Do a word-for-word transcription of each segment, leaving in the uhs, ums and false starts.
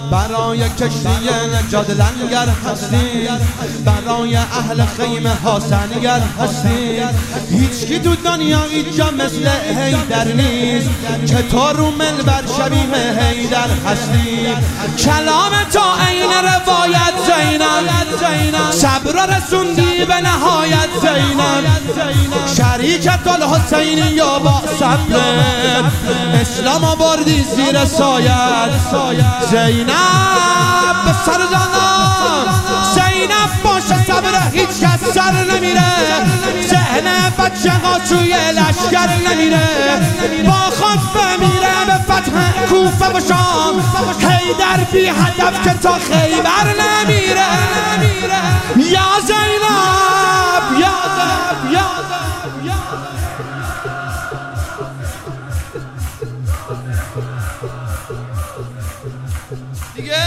برای کشتی نجات لنگر هستی، برای اهل خیمه ها سنگر هستی. هیچکی تو دنیا اینجا مثل حیدر نیست که تو رو منبر شبیه حیدر هستی. کلام تو عین روایت زینب، صبر رسوندی به نهایت زینب. شریکت الحسینی یا با صبر، اسلام آوردی زیر سایت زینب. به سر جانان زینب باشه صبر هیچ کس سر نمیره، ذهن بچه ها توی لشکر نمیره. با خود بمیره به فتح کوفه و شام، حیدر بی هدف که تا خیبر نمیره. یا زینب یا زینب یا دیگه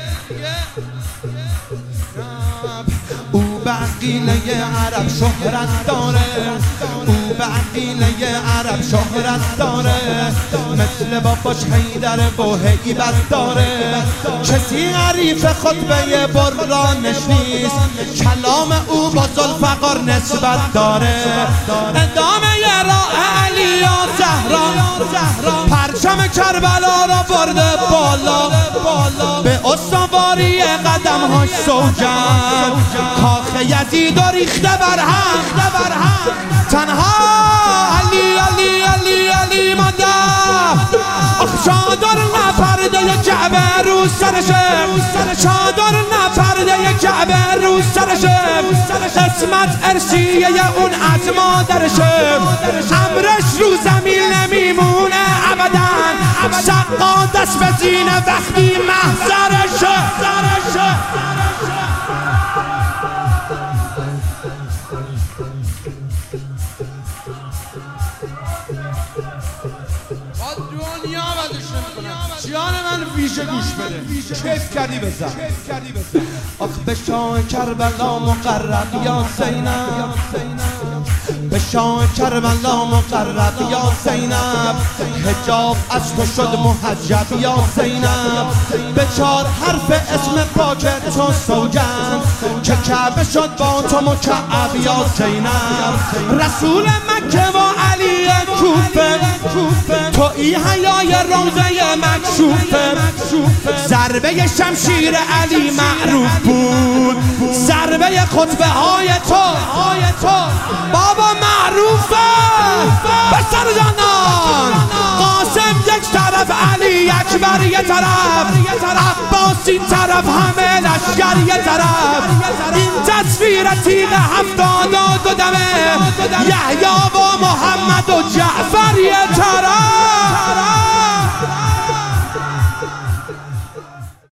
او بقیله عرب شهرت داره، او بقیله عرب شهرت داره. مثل باباش حیدر با هیبت داره، کسی حریف خطبه برانش نیست. کلام او با ذوالفقار نسبت داره. ادامه راه علی و زهرا، پرچم کربلا را برده بالا، به استواری قدم هاش سوجن. کاخ یزید و ریخته بر هم، تنها علی علی علی علی مانده. آخ چادر نپرده کعبه رو سرشه، چادر نپرده کعبه رو سرشه. اسمت ارسیه اون از مادرشه، امرش رو زمین نمیمونه ابدا. سقا دست به زینه وقتی محضرشه. جان من ویژه گوش بده، کیف کردی بزن. آخ به شاه کربلا مقرب یا زینب، به شاه کربلا مقرب یا زینب. حجاب از تو شد محجب یا زینب، به چار حرف اسم پاک تو سوگند که کعبه شد با تو مکعب یا زینب. رسول مکه و علی کوفه، تو ای حیای روزه مکشوفه. ضربه شمشیر علی معروف بود، ضربه خطبه های تو بابا معروفه. به سر جانان قاسم یک طرف، علی اکبر یک طرف، عباس این طرف، همه لشکر یک طرف. این تصویر تیغ هفتاد و دو دمه، یحیی و محمد و جعفر یک طرف.